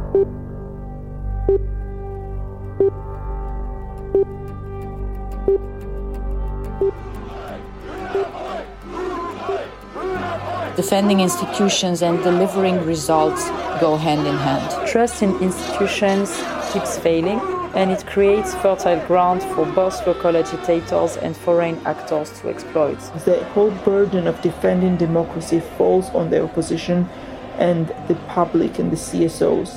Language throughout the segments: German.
Defending institutions and delivering results go hand in hand. Trust in institutions keeps failing, and it creates fertile ground for both local agitators and foreign actors to exploit. The whole burden of defending democracy falls on the opposition and the public and the CSOs.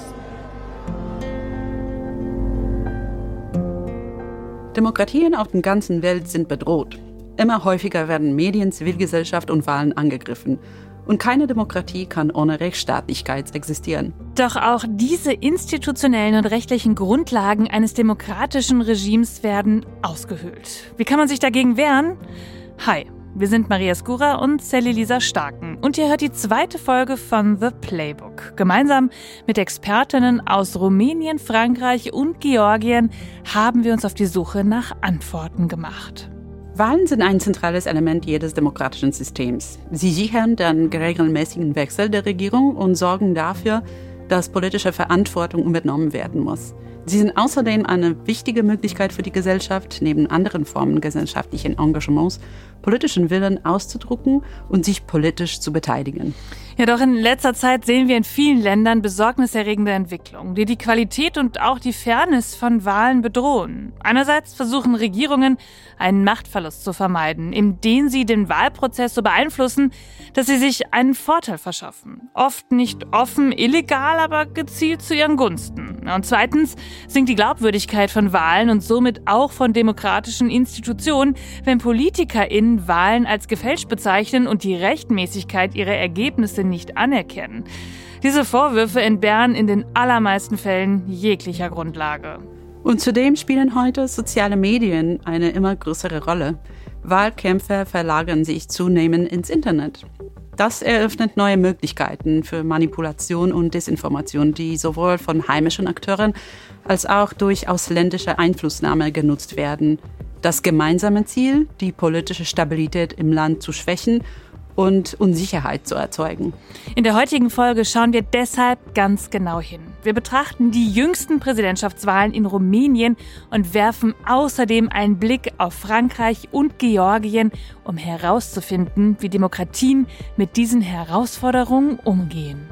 Demokratien auf der ganzen Welt sind bedroht. Immer häufiger werden Medien, Zivilgesellschaft und Wahlen angegriffen. Und keine Demokratie kann ohne Rechtsstaatlichkeit existieren. Doch auch diese institutionellen und rechtlichen Grundlagen eines demokratischen Regimes werden ausgehöhlt. Wie kann man sich dagegen wehren? Hi, wir sind Maria Skura und Celi-Lisa Starken. Und ihr hört die zweite Folge von The Playbook. Gemeinsam mit Expertinnen aus Rumänien, Frankreich und Georgien haben wir uns auf die Suche nach Antworten gemacht. Wahlen sind ein zentrales Element jedes demokratischen Systems. Sie sichern den regelmäßigen Wechsel der Regierung und sorgen dafür, dass politische Verantwortung übernommen werden muss. Sie sind außerdem eine wichtige Möglichkeit für die Gesellschaft, neben anderen Formen gesellschaftlichen Engagements, politischen Willen auszudrücken und sich politisch zu beteiligen. Ja, doch in letzter Zeit sehen wir in vielen Ländern besorgniserregende Entwicklungen, die die Qualität und auch die Fairness von Wahlen bedrohen. Einerseits versuchen Regierungen, einen Machtverlust zu vermeiden, indem sie den Wahlprozess so beeinflussen, dass sie sich einen Vorteil verschaffen. Oft nicht offen, illegal, aber gezielt zu ihren Gunsten. Und zweitens sinkt die Glaubwürdigkeit von Wahlen und somit auch von demokratischen Institutionen, wenn PolitikerInnen Wahlen als gefälscht bezeichnen und die Rechtmäßigkeit ihrer Ergebnisse nicht anerkennen. Diese Vorwürfe entbehren in den allermeisten Fällen jeglicher Grundlage. Und zudem spielen heute soziale Medien eine immer größere Rolle. Wahlkämpfe verlagern sich zunehmend ins Internet. Das eröffnet neue Möglichkeiten für Manipulation und Desinformation, die sowohl von heimischen Akteuren als auch durch ausländische Einflussnahme genutzt werden. Das gemeinsame Ziel, die politische Stabilität im Land zu schwächen und Unsicherheit zu erzeugen. In der heutigen Folge schauen wir deshalb ganz genau hin. Wir betrachten die jüngsten Präsidentschaftswahlen in Rumänien und werfen außerdem einen Blick auf Frankreich und Georgien, um herauszufinden, wie Demokratien mit diesen Herausforderungen umgehen.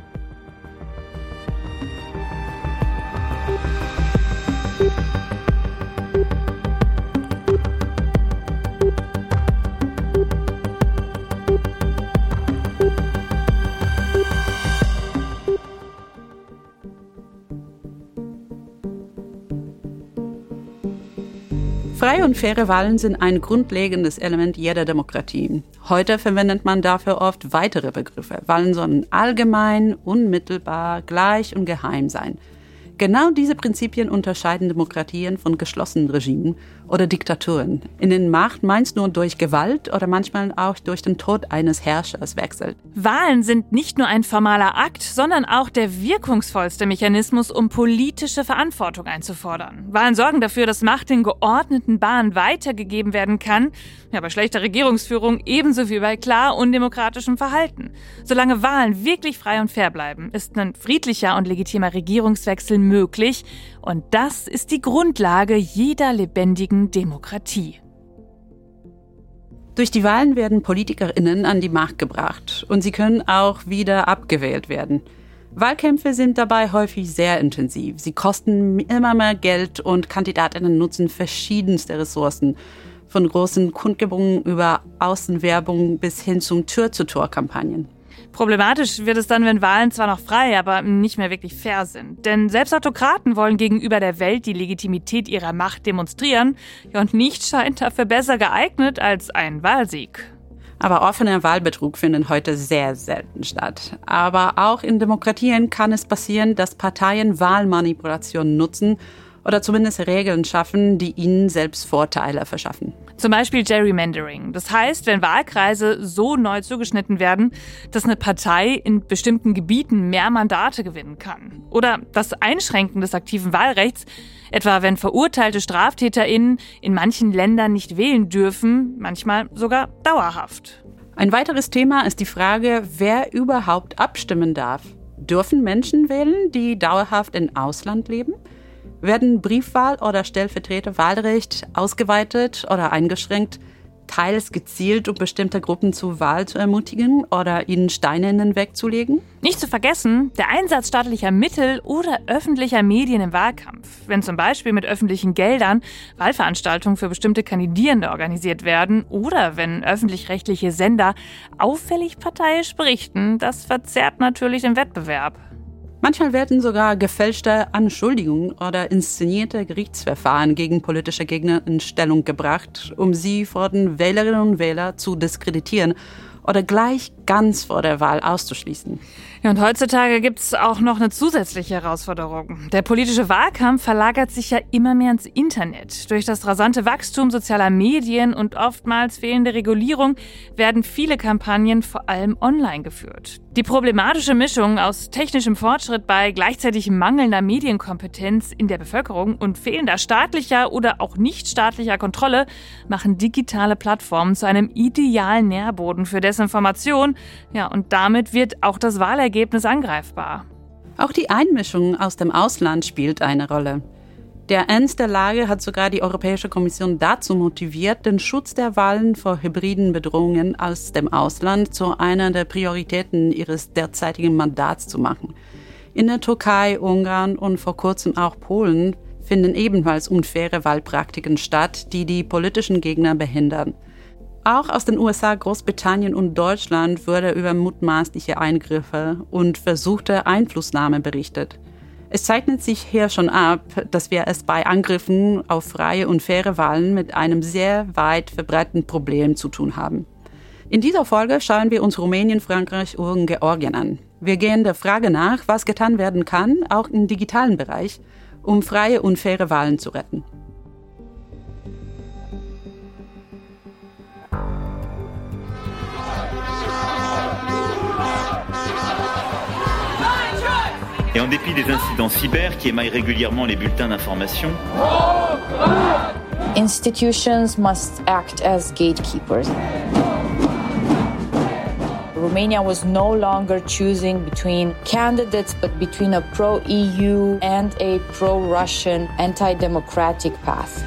Freie und faire Wahlen sind ein grundlegendes Element jeder Demokratie. Heute verwendet man dafür oft weitere Begriffe. Wahlen sollen allgemein, unmittelbar, gleich und geheim sein. Genau diese Prinzipien unterscheiden Demokratien von geschlossenen Regimen oder Diktaturen, in denen Macht meist nur durch Gewalt oder manchmal auch durch den Tod eines Herrschers wechselt. Wahlen sind nicht nur ein formaler Akt, sondern auch der wirkungsvollste Mechanismus, um politische Verantwortung einzufordern. Wahlen sorgen dafür, dass Macht in geordneten Bahnen weitergegeben werden kann, ja, bei schlechter Regierungsführung ebenso wie bei klar undemokratischem Verhalten. Solange Wahlen wirklich frei und fair bleiben, ist ein friedlicher und legitimer Regierungswechsel möglich. Und das ist die Grundlage jeder lebendigen Demokratie. Durch die Wahlen werden PolitikerInnen an die Macht gebracht und sie können auch wieder abgewählt werden. Wahlkämpfe sind dabei häufig sehr intensiv. Sie kosten immer mehr Geld und KandidatInnen nutzen verschiedenste Ressourcen. Von großen Kundgebungen über Außenwerbung bis hin zum Tür-zu-Tür-Kampagnen. Problematisch wird es dann, wenn Wahlen zwar noch frei, aber nicht mehr wirklich fair sind. Denn selbst Autokraten wollen gegenüber der Welt die Legitimität ihrer Macht demonstrieren. Ja, und nichts scheint dafür besser geeignet als ein Wahlsieg. Aber offener Wahlbetrug findet heute sehr selten statt. Aber auch in Demokratien kann es passieren, dass Parteien Wahlmanipulationen nutzen oder zumindest Regeln schaffen, die ihnen selbst Vorteile verschaffen. Zum Beispiel Gerrymandering. Das heißt, wenn Wahlkreise so neu zugeschnitten werden, dass eine Partei in bestimmten Gebieten mehr Mandate gewinnen kann. Oder das Einschränken des aktiven Wahlrechts, etwa wenn verurteilte StraftäterInnen in manchen Ländern nicht wählen dürfen, manchmal sogar dauerhaft. Ein weiteres Thema ist die Frage, wer überhaupt abstimmen darf. Dürfen Menschen wählen, die dauerhaft im Ausland leben? Werden Briefwahl oder Stellvertreterwahlrecht ausgeweitet oder eingeschränkt, teils gezielt, um bestimmte Gruppen zur Wahl zu ermutigen oder ihnen Steine in den Weg zu legen? Nicht zu vergessen, der Einsatz staatlicher Mittel oder öffentlicher Medien im Wahlkampf. Wenn zum Beispiel mit öffentlichen Geldern Wahlveranstaltungen für bestimmte Kandidierende organisiert werden oder wenn öffentlich-rechtliche Sender auffällig parteiisch berichten, das verzerrt natürlich den Wettbewerb. Manchmal werden sogar gefälschte Anschuldigungen oder inszenierte Gerichtsverfahren gegen politische Gegner in Stellung gebracht, um sie vor den Wählerinnen und Wählern zu diskreditieren oder gleich ganz vor der Wahl auszuschließen. Ja, und heutzutage gibt es auch noch eine zusätzliche Herausforderung. Der politische Wahlkampf verlagert sich ja immer mehr ins Internet. Durch das rasante Wachstum sozialer Medien und oftmals fehlende Regulierung werden viele Kampagnen vor allem online geführt. Die problematische Mischung aus technischem Fortschritt bei gleichzeitig mangelnder Medienkompetenz in der Bevölkerung und fehlender staatlicher oder auch nicht staatlicher Kontrolle machen digitale Plattformen zu einem idealen Nährboden für Desinformation. Ja, und damit wird auch das Wahlergebnis angreifbar. Auch die Einmischung aus dem Ausland spielt eine Rolle. Der Ernst der Lage hat sogar die Europäische Kommission dazu motiviert, den Schutz der Wahlen vor hybriden Bedrohungen aus dem Ausland zu einer der Prioritäten ihres derzeitigen Mandats zu machen. In der Türkei, Ungarn und vor kurzem auch Polen finden ebenfalls unfaire Wahlpraktiken statt, die die politischen Gegner behindern. Auch aus den USA, Großbritannien und Deutschland wurde über mutmaßliche Eingriffe und versuchte Einflussnahme berichtet. Es zeichnet sich hier schon ab, dass wir es bei Angriffen auf freie und faire Wahlen mit einem sehr weit verbreiteten Problem zu tun haben. In dieser Folge schauen wir uns Rumänien, Frankreich und Georgien an. Wir gehen der Frage nach, was getan werden kann, auch im digitalen Bereich, um freie und faire Wahlen zu retten. Et en dépit des incidents cyber qui émaillent régulièrement les bulletins d'information, Institutions must act as gatekeepers. Romania was no longer choosing between candidates, but between a pro-EU and a pro-Russian, anti-democratic path.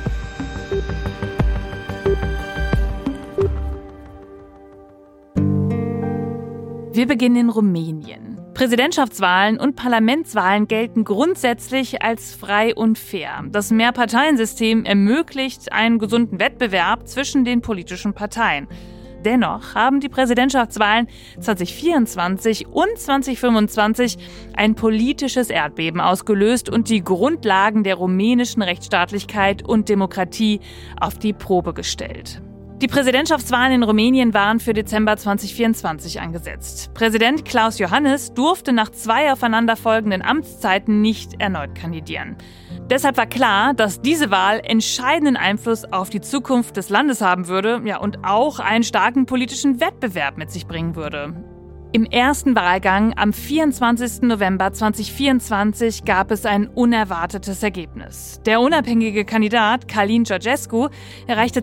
Wir beginnen in Rumänien. Präsidentschaftswahlen und Parlamentswahlen gelten grundsätzlich als frei und fair. Das Mehrparteiensystem ermöglicht einen gesunden Wettbewerb zwischen den politischen Parteien. Dennoch haben die Präsidentschaftswahlen 2024 und 2025 ein politisches Erdbeben ausgelöst und die Grundlagen der rumänischen Rechtsstaatlichkeit und Demokratie auf die Probe gestellt. Die Präsidentschaftswahlen in Rumänien waren für Dezember 2024 angesetzt. Präsident Klaus Iohannis durfte nach 2 aufeinanderfolgenden Amtszeiten nicht erneut kandidieren. Deshalb war klar, dass diese Wahl entscheidenden Einfluss auf die Zukunft des Landes haben würde, ja, und auch einen starken politischen Wettbewerb mit sich bringen würde. Im ersten Wahlgang am 24. November 2024 gab es ein unerwartetes Ergebnis. Der unabhängige Kandidat Călin Georgescu erreichte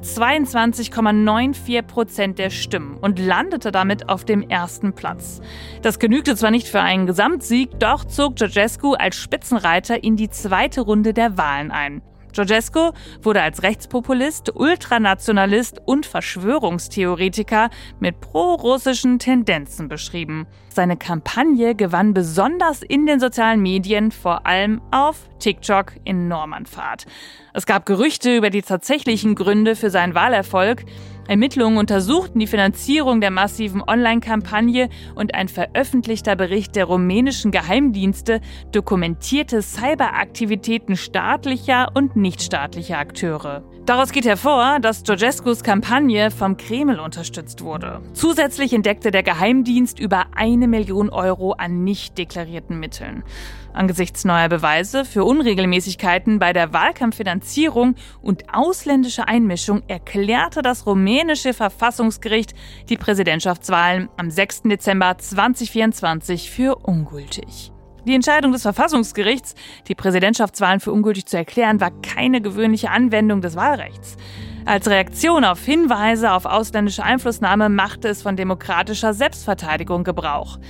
22,94% der Stimmen und landete damit auf dem ersten Platz. Das genügte zwar nicht für einen Gesamtsieg, doch zog Georgescu als Spitzenreiter in die zweite Runde der Wahlen ein. Georgescu wurde als Rechtspopulist, Ultranationalist und Verschwörungstheoretiker mit pro-russischen Tendenzen beschrieben. Seine Kampagne gewann besonders in den sozialen Medien, vor allem auf TikTok, enorm an Fahrt. Es gab Gerüchte über die tatsächlichen Gründe für seinen Wahlerfolg. Ermittlungen untersuchten die Finanzierung der massiven Online-Kampagne und ein veröffentlichter Bericht der rumänischen Geheimdienste dokumentierte Cyberaktivitäten staatlicher und nichtstaatlicher Akteure. Daraus geht hervor, dass Georgescus Kampagne vom Kreml unterstützt wurde. Zusätzlich entdeckte der Geheimdienst über 1 Million Euro an nicht deklarierten Mitteln. Angesichts neuer Beweise für Unregelmäßigkeiten bei der Wahlkampffinanzierung und ausländischer Einmischung erklärte das rumänische Verfassungsgericht die Präsidentschaftswahlen am 6. Dezember 2024 für ungültig. Die Entscheidung des Verfassungsgerichts, die Präsidentschaftswahlen für ungültig zu erklären, war keine gewöhnliche Anwendung des Wahlrechts. Als Reaktion auf Hinweise auf ausländische Einflussnahme machte es von demokratischer Selbstverteidigung Gebrauch.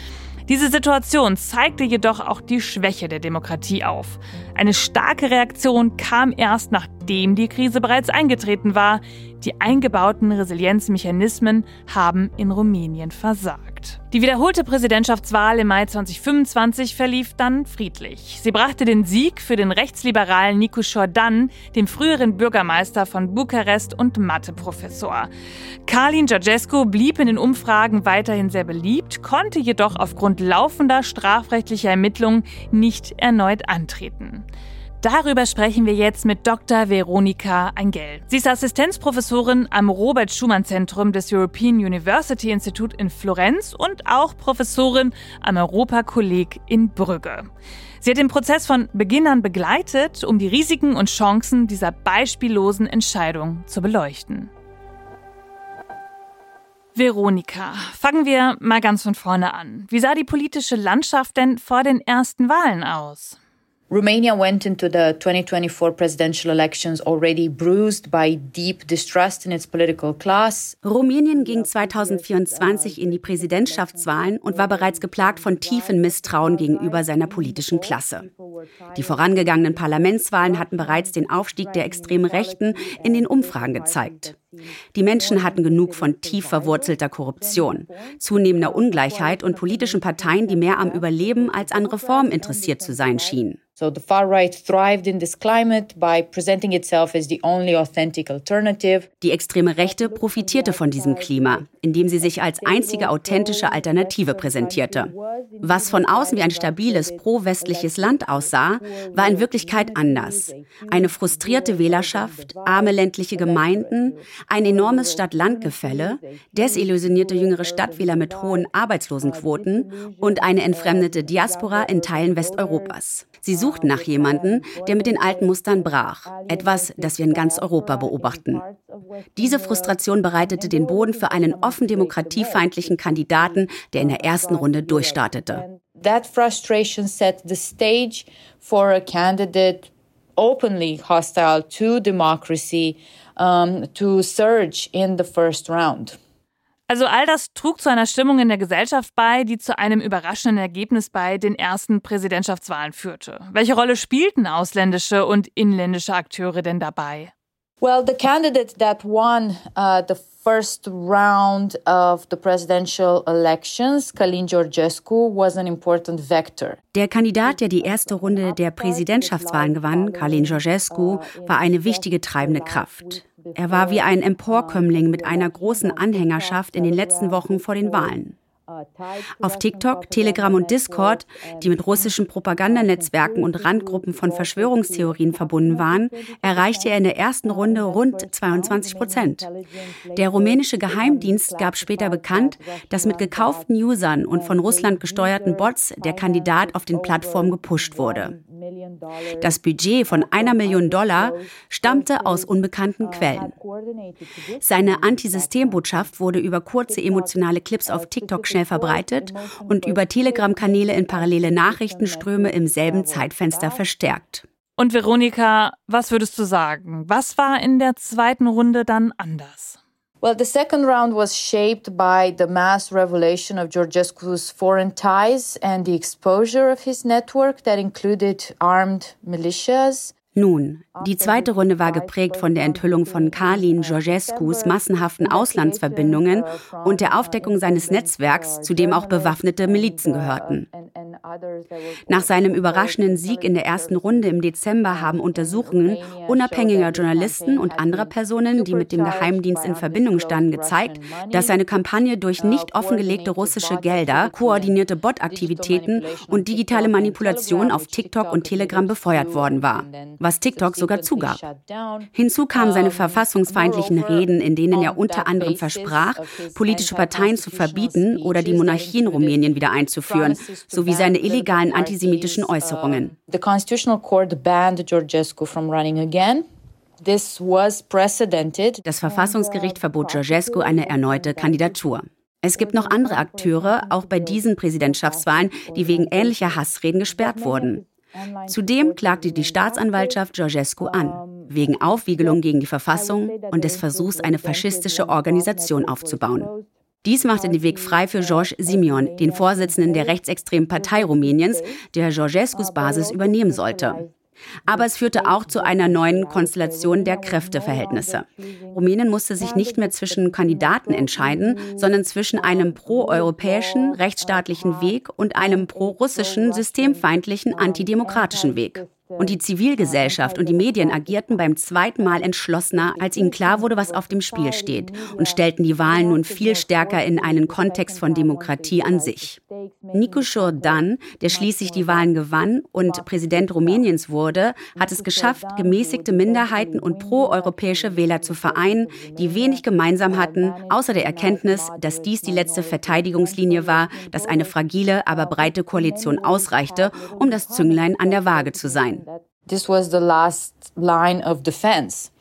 Diese Situation zeigte jedoch auch die Schwäche der Demokratie auf. Eine starke Reaktion kam erst, nachdem die Krise bereits eingetreten war. Die eingebauten Resilienzmechanismen haben in Rumänien versagt. Die wiederholte Präsidentschaftswahl im Mai 2025 verlief dann friedlich. Sie brachte den Sieg für den rechtsliberalen Nicu Șordan, dem früheren Bürgermeister von Bukarest und Matheprofessor. Călin Georgescu blieb in den Umfragen weiterhin sehr beliebt, konnte jedoch aufgrund laufender strafrechtlicher Ermittlungen nicht erneut antreten. Darüber sprechen wir jetzt mit Dr. Veronika Engel. Sie ist Assistenzprofessorin am Robert-Schumann-Zentrum des European University Institute in Florenz und auch Professorin am Europakolleg in Brügge. Sie hat den Prozess von Beginn an begleitet, um die Risiken und Chancen dieser beispiellosen Entscheidung zu beleuchten. Veronika, fangen wir mal ganz von vorne an. Wie sah die politische Landschaft denn vor den ersten Wahlen aus? Romania went into the 2024 presidential elections already bruised by deep distrust in its political class. Rumänien ging 2024 in die Präsidentschaftswahlen und war bereits geplagt von tiefem Misstrauen gegenüber seiner politischen Klasse. Die vorangegangenen Parlamentswahlen hatten bereits den Aufstieg der extremen Rechten in den Umfragen gezeigt. Die Menschen hatten genug von tief verwurzelter Korruption, zunehmender Ungleichheit und politischen Parteien, die mehr am Überleben als an Reformen interessiert zu sein schienen. So the far right thrived in this climate by presenting itself as the only authentic alternative. Die extreme Rechte profitierte von diesem Klima, indem sie sich als einzige authentische Alternative präsentierte. Was von außen wie ein stabiles, pro-westliches Land aussah, war in Wirklichkeit anders. Eine frustrierte Wählerschaft, arme ländliche Gemeinden, ein enormes Stadt-Land-Gefälle, desillusionierte jüngere Stadtwähler mit hohen Arbeitslosenquoten und eine entfremdete Diaspora in Teilen Westeuropas. Sie suchten nach jemandem, der mit den alten Mustern brach. Etwas, das wir in ganz Europa beobachten. Diese Frustration bereitete den Boden für einen offen demokratiefeindlichen Kandidaten, der in der ersten Runde durchstartete. That frustration set the stage for a candidate openly hostile to democracy to surge in the first round. Also all das trug zu einer Stimmung in der Gesellschaft bei, die zu einem überraschenden Ergebnis bei den ersten Präsidentschaftswahlen führte. Welche Rolle spielten ausländische und inländische Akteure denn dabei? Well, the candidate that won the first round of the presidential elections, Călin Georgescu, was an important vector. Der Kandidat, der die erste Runde der Präsidentschaftswahlen gewann, Călin Georgescu, war eine wichtige treibende Kraft. Er war wie ein Emporkömmling mit einer großen Anhängerschaft in den letzten Wochen vor den Wahlen. Auf TikTok, Telegram und Discord, die mit russischen Propagandanetzwerken und Randgruppen von Verschwörungstheorien verbunden waren, erreichte er in der ersten Runde rund 22%. Der rumänische Geheimdienst gab später bekannt, dass mit gekauften Usern und von Russland gesteuerten Bots der Kandidat auf den Plattformen gepusht wurde. Das Budget von $1 Million stammte aus unbekannten Quellen. Seine Antisystembotschaft wurde über kurze emotionale Clips auf TikTok schnell verbreitet und über Telegram-Kanäle in parallele Nachrichtenströme im selben Zeitfenster verstärkt. Und Veronika, was würdest du sagen? Was war in der zweiten Runde dann anders? Well, the second round was shaped by the mass revelation of Georgescu's foreign ties and the exposure of his network that included armed militias. Nun, die zweite Runde war geprägt von der Enthüllung von Călin Georgescus massenhaften Auslandsverbindungen und der Aufdeckung seines Netzwerks, zu dem auch bewaffnete Milizen gehörten. Nach seinem überraschenden Sieg in der ersten Runde im Dezember haben Untersuchungen unabhängiger Journalisten und anderer Personen, die mit dem Geheimdienst in Verbindung standen, gezeigt, dass seine Kampagne durch nicht offengelegte russische Gelder, koordinierte Bot-Aktivitäten und digitale Manipulation auf TikTok und Telegram befeuert worden war, was TikTok sogar zugab. Hinzu kamen seine verfassungsfeindlichen Reden, in denen er unter anderem versprach, politische Parteien zu verbieten oder die Monarchie in Rumänien wieder einzuführen, sowie seine illegalen antisemitischen Äußerungen. The Constitutional Court banned Georgescu from running again. This was precedented. Das Verfassungsgericht verbot Georgescu eine erneute Kandidatur. Es gibt noch andere Akteure, auch bei diesen Präsidentschaftswahlen, die wegen ähnlicher Hassreden gesperrt wurden. Zudem klagte die Staatsanwaltschaft Georgescu an, wegen Aufwiegelung gegen die Verfassung und des Versuchs, eine faschistische Organisation aufzubauen. Dies machte den Weg frei für George Simion, den Vorsitzenden der rechtsextremen Partei Rumäniens, der Georgescus Basis übernehmen sollte. Aber es führte auch zu einer neuen Konstellation der Kräfteverhältnisse. Rumänien musste sich nicht mehr zwischen Kandidaten entscheiden, sondern zwischen einem pro-europäischen, rechtsstaatlichen Weg und einem pro-russischen, systemfeindlichen, antidemokratischen Weg. Und die Zivilgesellschaft und die Medien agierten beim zweiten Mal entschlossener, als ihnen klar wurde, was auf dem Spiel steht, und stellten die Wahlen nun viel stärker in einen Kontext von Demokratie an sich. Nicu Jordan, der schließlich die Wahlen gewann und Präsident Rumäniens wurde, hat es geschafft, gemäßigte Minderheiten und pro-europäische Wähler zu vereinen, die wenig gemeinsam hatten, außer der Erkenntnis, dass dies die letzte Verteidigungslinie war, dass eine fragile, aber breite Koalition ausreichte, um das Zünglein an der Waage zu sein. This was the last line of defense.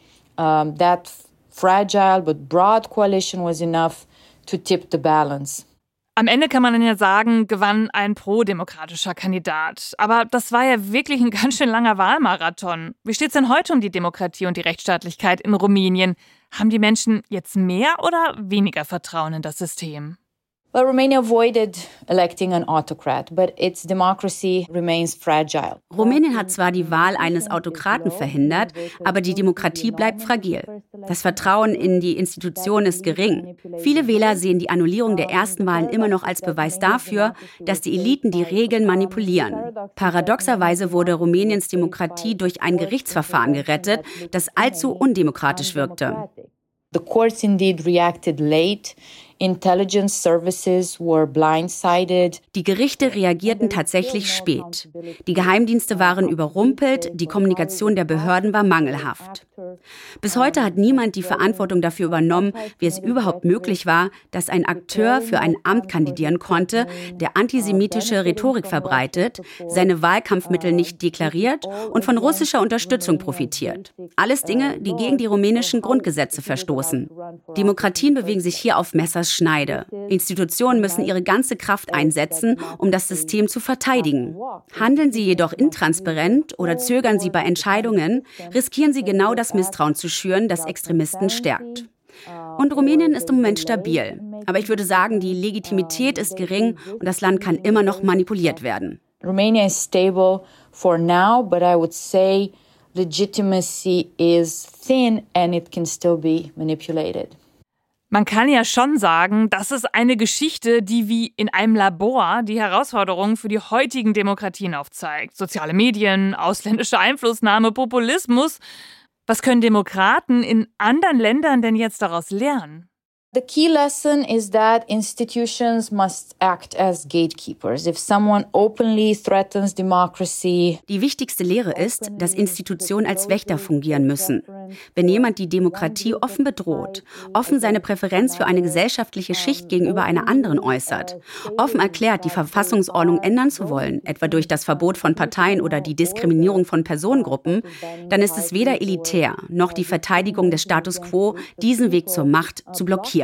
That fragile but broad coalition was enough to tip the balance. Am Ende kann man dann ja sagen, gewann ein pro-demokratischer Kandidat. Aber das war ja wirklich ein ganz schön langer Wahlmarathon. Wie steht es denn heute um die Demokratie und die Rechtsstaatlichkeit in Rumänien? Haben die Menschen jetzt mehr oder weniger Vertrauen in das System? Well, Romania avoided electing an autocrat, but its democracy remains fragile. Rumänien hat zwar die Wahl eines Autokraten verhindert, aber die Demokratie bleibt fragil. Das Vertrauen in die Institutionen ist gering. Viele Wähler sehen die Annullierung der ersten Wahlen immer noch als Beweis dafür, dass die Eliten die Regeln manipulieren. Paradoxerweise wurde Rumäniens Demokratie durch ein Gerichtsverfahren gerettet, das allzu undemokratisch wirkte. The courts indeed reacted late. Intelligence services were blindsided. Die Gerichte reagierten tatsächlich spät. Die Geheimdienste waren überrumpelt, die Kommunikation der Behörden war mangelhaft. Bis heute hat niemand die Verantwortung dafür übernommen, wie es überhaupt möglich war, dass ein Akteur für ein Amt kandidieren konnte, der antisemitische Rhetorik verbreitet, seine Wahlkampfmittel nicht deklariert und von russischer Unterstützung profitiert. Alles Dinge, die gegen die rumänischen Grundgesetze verstoßen. Demokratien bewegen sich hier auf Messerschneide. Institutionen müssen ihre ganze Kraft einsetzen, um das System zu verteidigen. Handeln sie jedoch intransparent oder zögern sie bei Entscheidungen, riskieren sie genau das Misstrauen zu schüren, das Extremisten stärkt. Und Rumänien ist im Moment stabil. Aber ich würde sagen, die Legitimität ist gering und das Land kann immer noch manipuliert werden. Romania is stable for now, but I would say legitimacy is thin and it can still be manipulated. Man kann ja schon sagen, das ist eine Geschichte, die wie in einem Labor die Herausforderungen für die heutigen Demokratien aufzeigt. Soziale Medien, ausländische Einflussnahme, Populismus. Was können Demokraten in anderen Ländern denn jetzt daraus lernen? The key lesson is that institutions must act as gatekeepers. If someone openly threatens democracy. Die wichtigste Lehre ist, dass Institutionen als Wächter fungieren müssen. Wenn jemand die Demokratie offen bedroht, offen seine Präferenz für eine gesellschaftliche Schicht gegenüber einer anderen äußert, offen erklärt, die Verfassungsordnung ändern zu wollen, etwa durch das Verbot von Parteien oder die Diskriminierung von Personengruppen, dann ist es weder elitär noch die Verteidigung des Status quo, diesen Weg zur Macht zu blockieren.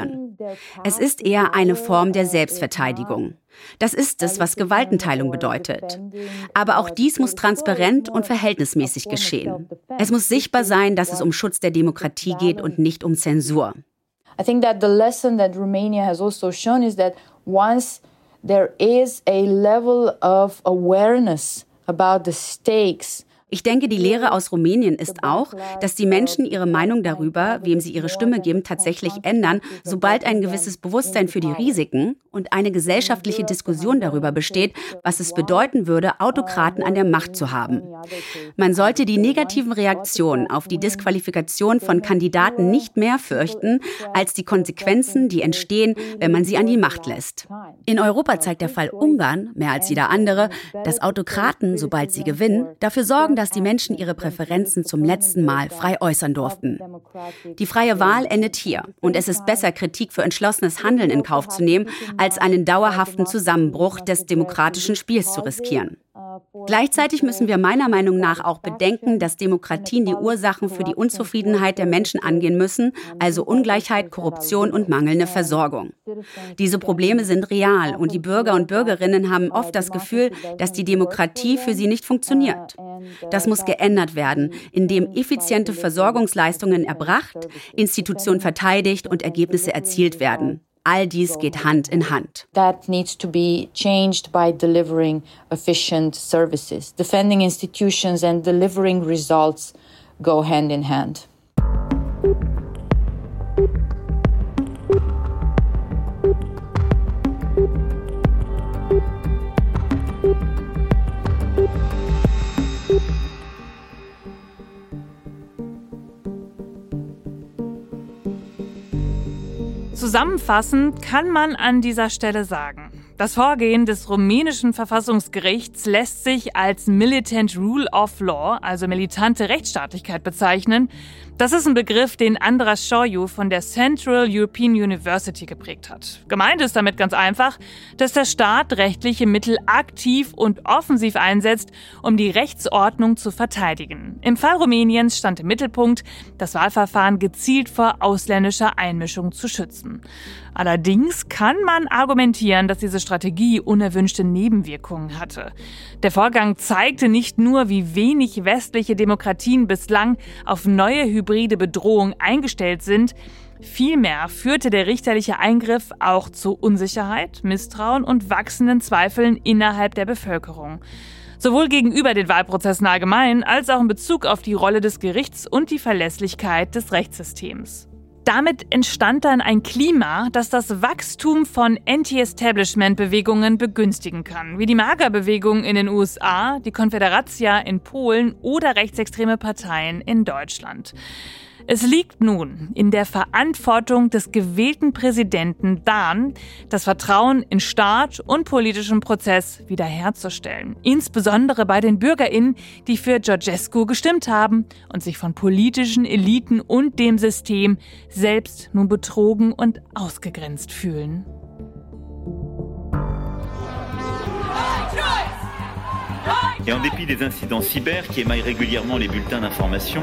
Es ist eher eine Form der Selbstverteidigung. Das ist es, was Gewaltenteilung bedeutet. Aber auch dies muss transparent und verhältnismäßig geschehen. Es muss sichtbar sein, dass es um Schutz der Demokratie geht und nicht um Zensur. I think that the lesson that Romania has also shown is that once there is a level of awareness about the stakes. Ich denke, die Lehre aus Rumänien ist auch, dass die Menschen ihre Meinung darüber, wem sie ihre Stimme geben, tatsächlich ändern, sobald ein gewisses Bewusstsein für die Risiken und eine gesellschaftliche Diskussion darüber besteht, was es bedeuten würde, Autokraten an der Macht zu haben. Man sollte die negativen Reaktionen auf die Disqualifikation von Kandidaten nicht mehr fürchten, als die Konsequenzen, die entstehen, wenn man sie an die Macht lässt. In Europa zeigt der Fall Ungarn, mehr als jeder andere, dass Autokraten, sobald sie gewinnen, dafür sorgen, dass die Menschen ihre Präferenzen zum letzten Mal frei äußern durften. Die freie Wahl endet hier und es ist besser, Kritik für entschlossenes Handeln in Kauf zu nehmen, als einen dauerhaften Zusammenbruch des demokratischen Spiels zu riskieren. Gleichzeitig müssen wir meiner Meinung nach auch bedenken, dass Demokratien die Ursachen für die Unzufriedenheit der Menschen angehen müssen, also Ungleichheit, Korruption und mangelnde Versorgung. Diese Probleme sind real und die Bürger und Bürgerinnen haben oft das Gefühl, dass die Demokratie für sie nicht funktioniert. Das muss geändert werden, indem effiziente Versorgungsleistungen erbracht, Institutionen verteidigt und Ergebnisse erzielt werden. All dies geht Hand in Hand. That needs to be changed by delivering efficient services. Defending institutions and delivering results go hand in hand. Zusammenfassend kann man an dieser Stelle sagen, das Vorgehen des rumänischen Verfassungsgerichts lässt sich als Militant Rule of Law, also militante Rechtsstaatlichkeit, bezeichnen. Das ist ein Begriff, den Andras Șoiu von der Central European University geprägt hat. Gemeint ist damit ganz einfach, dass der Staat rechtliche Mittel aktiv und offensiv einsetzt, um die Rechtsordnung zu verteidigen. Im Fall Rumäniens stand im Mittelpunkt, das Wahlverfahren gezielt vor ausländischer Einmischung zu schützen. Allerdings kann man argumentieren, dass diese Strategie unerwünschte Nebenwirkungen hatte. Der Vorgang zeigte nicht nur, wie wenig westliche Demokratien bislang auf neue hybride Bedrohungen eingestellt sind, vielmehr führte der richterliche Eingriff auch zu Unsicherheit, Misstrauen und wachsenden Zweifeln innerhalb der Bevölkerung. Sowohl gegenüber den Wahlprozessen allgemein als auch in Bezug auf die Rolle des Gerichts und die Verlässlichkeit des Rechtssystems. Damit entstand dann ein Klima, das das Wachstum von Anti-Establishment-Bewegungen begünstigen kann, wie die MAGA-Bewegung in den USA, die Konfederacja in Polen oder rechtsextreme Parteien in Deutschland. Es liegt nun in der Verantwortung des gewählten Präsidenten dann, das Vertrauen in Staat und politischen Prozess wiederherzustellen. Insbesondere bei den BürgerInnen, die für Georgescu gestimmt haben und sich von politischen Eliten und dem System selbst nun betrogen und ausgegrenzt fühlen. Et en dépit des incidents cyber qui émaillent régulièrement les bulletins d'information.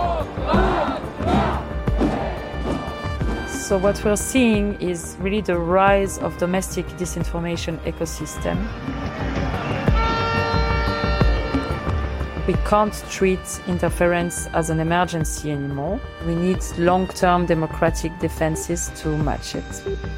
So what we're seeing is really the rise of domestic disinformation ecosystem. We can't treat interference as an emergency anymore. We need long-term democratic defenses to match it.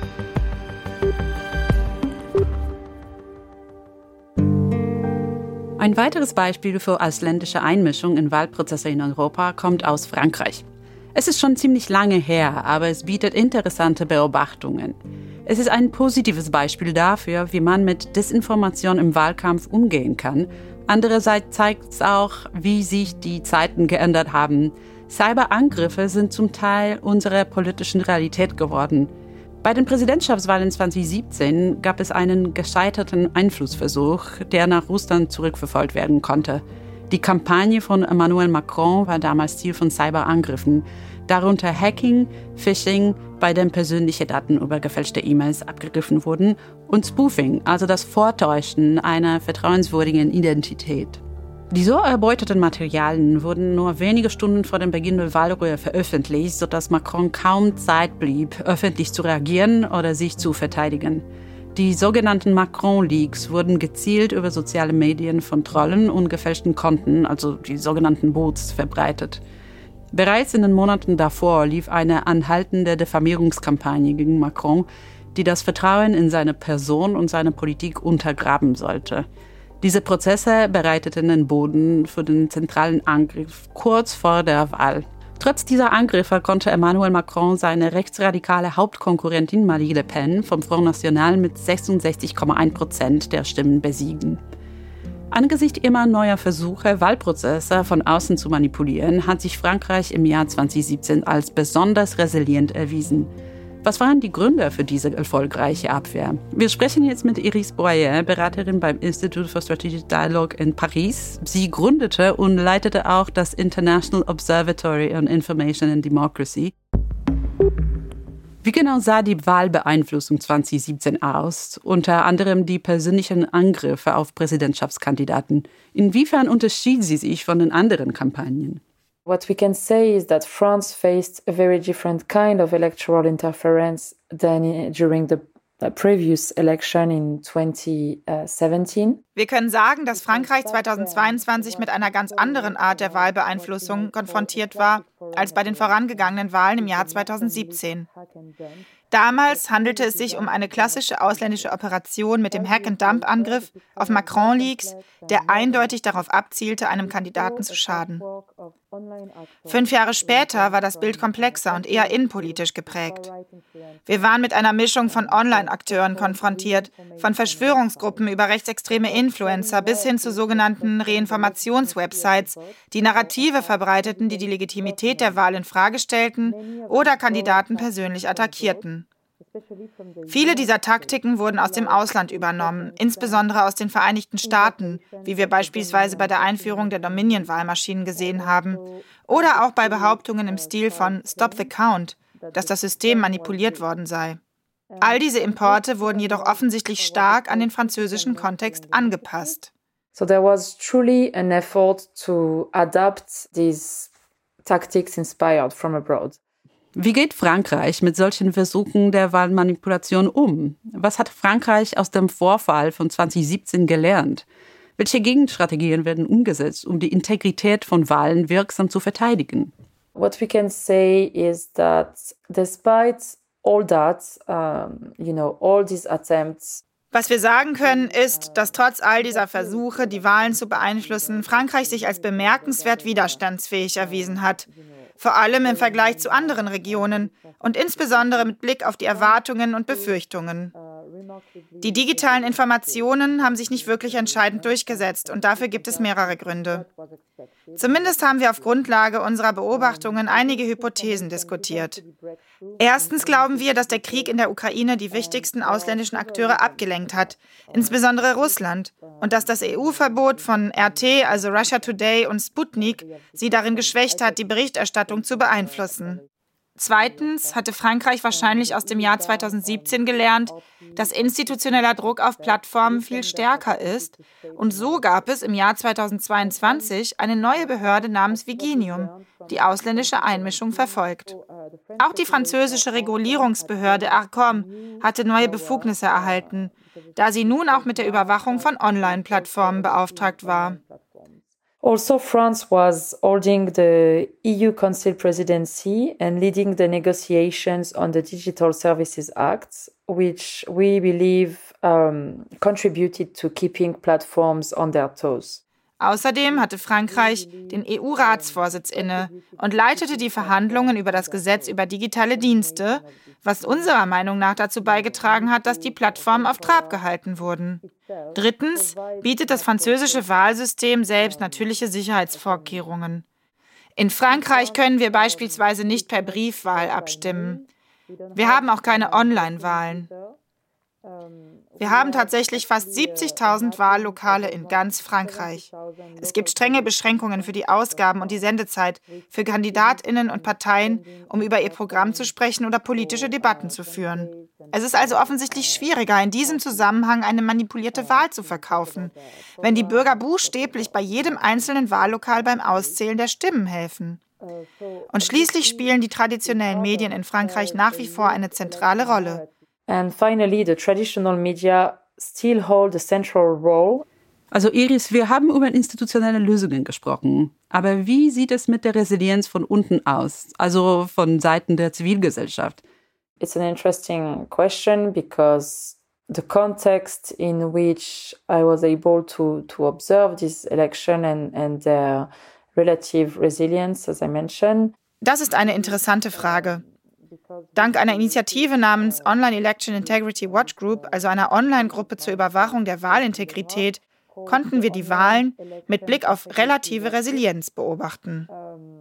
Ein weiteres Beispiel für ausländische Einmischung in Wahlprozesse in Europa kommt aus Frankreich. Es ist schon ziemlich lange her, aber es bietet interessante Beobachtungen. Es ist ein positives Beispiel dafür, wie man mit Desinformation im Wahlkampf umgehen kann. Andererseits zeigt es auch, wie sich die Zeiten geändert haben. Cyberangriffe sind zum Teil unserer politischen Realität geworden. Bei den Präsidentschaftswahlen 2017 gab es einen gescheiterten Einflussversuch, der nach Russland zurückverfolgt werden konnte. Die Kampagne von Emmanuel Macron war damals Ziel von Cyberangriffen, darunter Hacking, Phishing, bei dem persönliche Daten über gefälschte E-Mails abgegriffen wurden, und Spoofing, also das Vortäuschen einer vertrauenswürdigen Identität. Die so erbeuteten Materialien wurden nur wenige Stunden vor dem Beginn der Wahlruhe veröffentlicht, sodass Macron kaum Zeit blieb, öffentlich zu reagieren oder sich zu verteidigen. Die sogenannten Macron-Leaks wurden gezielt über soziale Medien von Trollen und gefälschten Konten, also die sogenannten Bots, verbreitet. Bereits in den Monaten davor lief eine anhaltende Diffamierungskampagne gegen Macron, die das Vertrauen in seine Person und seine Politik untergraben sollte. Diese Prozesse bereiteten den Boden für den zentralen Angriff kurz vor der Wahl. Trotz dieser Angriffe konnte Emmanuel Macron seine rechtsradikale Hauptkonkurrentin Marine Le Pen vom Front National mit 66,1% der Stimmen besiegen. Angesichts immer neuer Versuche, Wahlprozesse von außen zu manipulieren, hat sich Frankreich im Jahr 2017 als besonders resilient erwiesen. Was waren die Gründe für diese erfolgreiche Abwehr? Wir sprechen jetzt mit Iris Boyer, Beraterin beim Institute for Strategic Dialogue in Paris. Sie gründete und leitete auch das International Observatory on Information and Democracy. Wie genau sah die Wahlbeeinflussung 2017 aus? Unter anderem die persönlichen Angriffe auf Präsidentschaftskandidaten. Inwiefern unterschied sie sich von den anderen Kampagnen? What we can say is that France faced a very different kind of electoral interference than during the previous election in 2017. Wir können sagen, dass Frankreich 2022 mit einer ganz anderen Art der Wahlbeeinflussung konfrontiert war als bei den vorangegangenen Wahlen im Jahr 2017. Damals handelte es sich um eine klassische ausländische Operation mit dem Hack-and-Dump-Angriff auf Macron-Leaks, der eindeutig darauf abzielte, einem Kandidaten zu schaden. 5 Jahre später war das Bild komplexer und eher innenpolitisch geprägt. Wir waren mit einer Mischung von Online-Akteuren konfrontiert, von Verschwörungsgruppen über rechtsextreme Influencer bis hin zu sogenannten Reinformationswebsites, die Narrative verbreiteten, die die Legitimität der Wahl in Frage stellten oder Kandidaten persönlich attackierten. Viele dieser Taktiken wurden aus dem Ausland übernommen, insbesondere aus den Vereinigten Staaten, wie wir beispielsweise bei der Einführung der Dominion-Wahlmaschinen gesehen haben, oder auch bei Behauptungen im Stil von Stop the Count, dass das System manipuliert worden sei. All diese Importe wurden jedoch offensichtlich stark an den französischen Kontext angepasst. So there was truly an effort to adapt these tactics inspired from abroad. Wie geht Frankreich mit solchen Versuchen der Wahlmanipulation um? Was hat Frankreich aus dem Vorfall von 2017 gelernt? Welche Gegenstrategien werden umgesetzt, um die Integrität von Wahlen wirksam zu verteidigen? What we can say is that despite all that, all these attempts. Was wir sagen können, ist, dass trotz all dieser Versuche, die Wahlen zu beeinflussen, Frankreich sich als bemerkenswert widerstandsfähig erwiesen hat. Vor allem im Vergleich zu anderen Regionen und insbesondere mit Blick auf die Erwartungen und Befürchtungen. Die digitalen Informationen haben sich nicht wirklich entscheidend durchgesetzt und dafür gibt es mehrere Gründe. Zumindest haben wir auf Grundlage unserer Beobachtungen einige Hypothesen diskutiert. Erstens glauben wir, dass der Krieg in der Ukraine die wichtigsten ausländischen Akteure abgelenkt hat, insbesondere Russland, und dass das EU-Verbot von RT, also Russia Today und Sputnik, sie darin geschwächt hat, die Berichterstattung zu beeinflussen. Zweitens hatte Frankreich wahrscheinlich aus dem Jahr 2017 gelernt, dass institutioneller Druck auf Plattformen viel stärker ist. Und so gab es im Jahr 2022 eine neue Behörde namens Viginium, die ausländische Einmischung verfolgt. Auch die französische Regulierungsbehörde Arcom hatte neue Befugnisse erhalten, da sie nun auch mit der Überwachung von Online-Plattformen beauftragt war. Also, France was holding the EU Council presidency and leading the negotiations on the Digital Services Act, which we believe contributed to keeping platforms on their toes. Außerdem hatte Frankreich den EU-Ratsvorsitz inne und leitete die Verhandlungen über das Gesetz über digitale Dienste, was unserer Meinung nach dazu beigetragen hat, dass die Plattformen auf Trab gehalten wurden. Drittens bietet das französische Wahlsystem selbst natürliche Sicherheitsvorkehrungen. In Frankreich können wir beispielsweise nicht per Briefwahl abstimmen. Wir haben auch keine Online-Wahlen. Wir haben tatsächlich fast 70.000 Wahllokale in ganz Frankreich. Es gibt strenge Beschränkungen für die Ausgaben und die Sendezeit für KandidatInnen und Parteien, um über ihr Programm zu sprechen oder politische Debatten zu führen. Es ist also offensichtlich schwieriger, in diesem Zusammenhang eine manipulierte Wahl zu verkaufen, wenn die Bürger buchstäblich bei jedem einzelnen Wahllokal beim Auszählen der Stimmen helfen. Und schließlich spielen die traditionellen Medien in Frankreich nach wie vor eine zentrale Rolle. And finally, the traditional media still hold a central role. Also Iris, wir haben über institutionelle Lösungen gesprochen. Aber wie sieht es mit der Resilienz von unten aus, also von Seiten der Zivilgesellschaft? It's an interesting question because the context in which I was able to observe this election and their relative resilience, as I mentioned. Das ist eine interessante Frage. Dank einer Initiative namens Online Election Integrity Watch Group, also einer Online-Gruppe zur Überwachung der Wahlintegrität, konnten wir die Wahlen mit Blick auf relative Resilienz beobachten.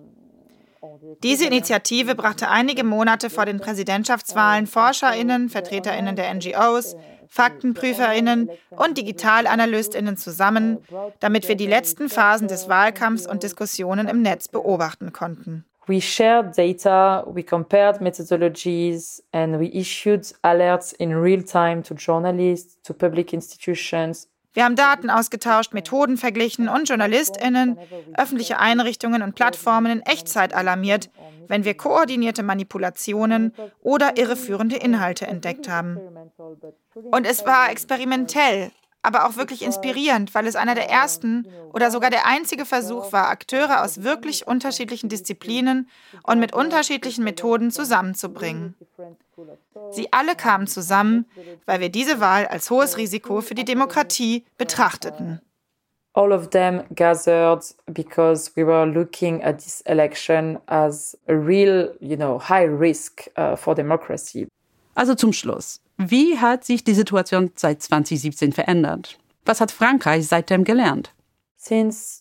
Diese Initiative brachte einige Monate vor den Präsidentschaftswahlen ForscherInnen, VertreterInnen der NGOs, FaktenprüferInnen und DigitalanalystInnen zusammen, damit wir die letzten Phasen des Wahlkampfs und Diskussionen im Netz beobachten konnten. We shared data, we compared methodologies, and we issued alerts in real time to journalists, to public institutions. Wir haben Daten ausgetauscht, Methoden verglichen und JournalistInnen, öffentliche Einrichtungen und Plattformen in Echtzeit alarmiert, wenn wir koordinierte Manipulationen oder irreführende Inhalte entdeckt haben. Und es war experimentell, aber auch wirklich inspirierend, weil es einer der ersten oder sogar der einzige Versuch war, Akteure aus wirklich unterschiedlichen Disziplinen und mit unterschiedlichen Methoden zusammenzubringen. Sie alle kamen zusammen, weil wir diese Wahl als hohes Risiko für die Demokratie betrachteten. All of them gathered because we were looking at this election as a real, high risk for democracy. Also zum Schluss. Wie hat sich die Situation seit 2017 verändert? Was hat Frankreich seitdem gelernt? Since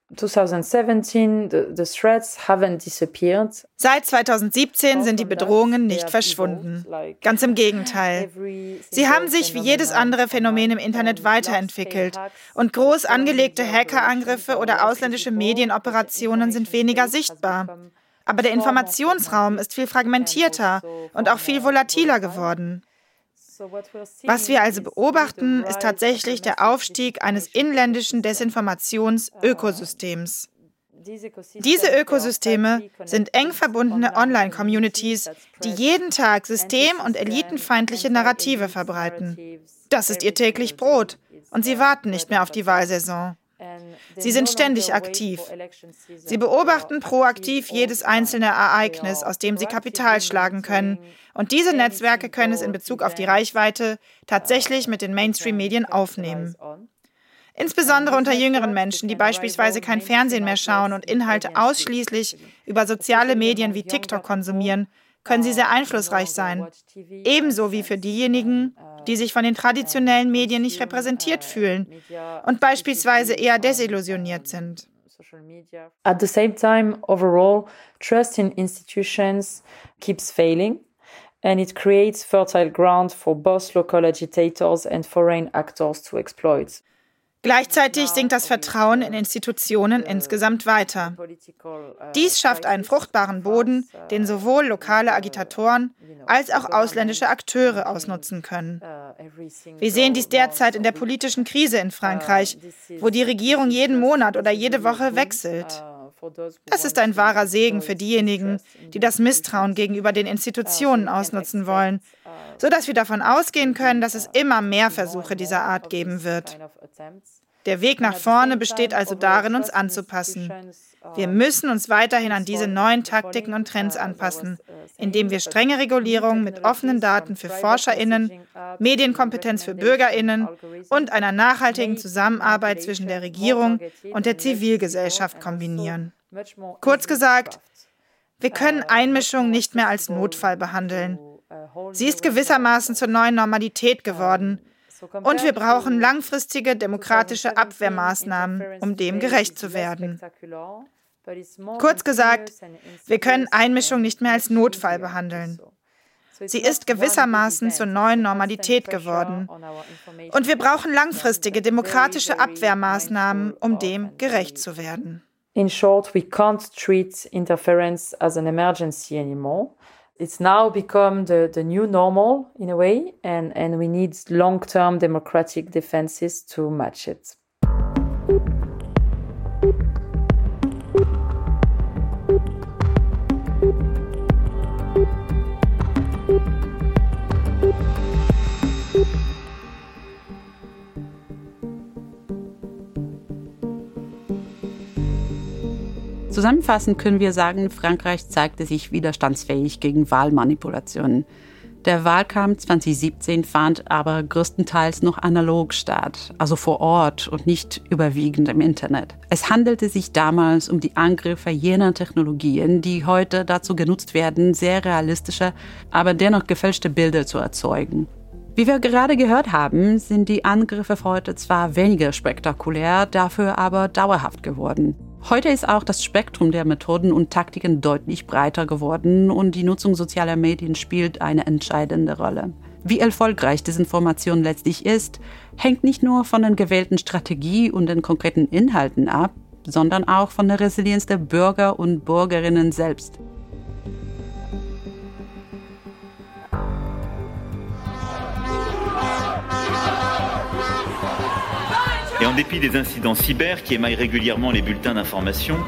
2017, the threats haven't disappeared. Seit 2017 sind die Bedrohungen nicht verschwunden. Ganz im Gegenteil. Sie haben sich wie jedes andere Phänomen im Internet weiterentwickelt. Und groß angelegte Hackerangriffe oder ausländische Medienoperationen sind weniger sichtbar. Aber der Informationsraum ist viel fragmentierter und auch viel volatiler geworden. Was wir also beobachten, ist tatsächlich der Aufstieg eines inländischen Desinformationsökosystems. Diese Ökosysteme sind eng verbundene Online-Communities, die jeden Tag system- und elitenfeindliche Narrative verbreiten. Das ist ihr täglich Brot und sie warten nicht mehr auf die Wahlsaison. Sie sind ständig aktiv. Sie beobachten proaktiv jedes einzelne Ereignis, aus dem sie Kapital schlagen können. Und diese Netzwerke können es in Bezug auf die Reichweite tatsächlich mit den Mainstream-Medien aufnehmen. Insbesondere unter jüngeren Menschen, die beispielsweise kein Fernsehen mehr schauen und Inhalte ausschließlich über soziale Medien wie TikTok konsumieren, können sie sehr einflussreich sein. Ebenso wie für diejenigen, die sich von den traditionellen Medien nicht repräsentiert fühlen und beispielsweise eher desillusioniert sind. At the same time, overall, trust in institutions keeps failing, and it creates fertile ground for both local agitators and foreign actors to exploit. Gleichzeitig sinkt das Vertrauen in Institutionen insgesamt weiter. Dies schafft einen fruchtbaren Boden, den sowohl lokale Agitatoren als auch ausländische Akteure ausnutzen können. Wir sehen dies derzeit in der politischen Krise in Frankreich, wo die Regierung jeden Monat oder jede Woche wechselt. Das ist ein wahrer Segen für diejenigen, die das Misstrauen gegenüber den Institutionen ausnutzen wollen, sodass wir davon ausgehen können, dass es immer mehr Versuche dieser Art geben wird. Der Weg nach vorne besteht also darin, uns anzupassen. Wir müssen uns weiterhin an diese neuen Taktiken und Trends anpassen, indem wir strenge Regulierungen mit offenen Daten für ForscherInnen, Medienkompetenz für BürgerInnen und einer nachhaltigen Zusammenarbeit zwischen der Regierung und der Zivilgesellschaft kombinieren. Kurz gesagt, wir können Einmischung nicht mehr als Notfall behandeln. Sie ist gewissermaßen zur neuen Normalität geworden. Und wir brauchen langfristige demokratische Abwehrmaßnahmen, um dem gerecht zu werden. Kurz gesagt, wir können Einmischung nicht mehr als Notfall behandeln. Sie ist gewissermaßen zur neuen Normalität geworden. Und wir brauchen langfristige demokratische Abwehrmaßnahmen, um dem gerecht zu werden. In short, we can't treat interference as an emergency anymore. It's now become the new normal in a way, and we need long-term democratic defenses to match it. Zusammenfassend können wir sagen, Frankreich zeigte sich widerstandsfähig gegen Wahlmanipulationen. Der Wahlkampf 2017 fand aber größtenteils noch analog statt, also vor Ort und nicht überwiegend im Internet. Es handelte sich damals um die Angriffe jener Technologien, die heute dazu genutzt werden, sehr realistische, aber dennoch gefälschte Bilder zu erzeugen. Wie wir gerade gehört haben, sind die Angriffe heute zwar weniger spektakulär, dafür aber dauerhaft geworden. Heute ist auch das Spektrum der Methoden und Taktiken deutlich breiter geworden und die Nutzung sozialer Medien spielt eine entscheidende Rolle. Wie erfolgreich Desinformation letztlich ist, hängt nicht nur von der gewählten Strategie und den konkreten Inhalten ab, sondern auch von der Resilienz der Bürger und Bürgerinnen selbst. Et en dépit des incidents cyber qui émaillent régulièrement les bulletins d'information,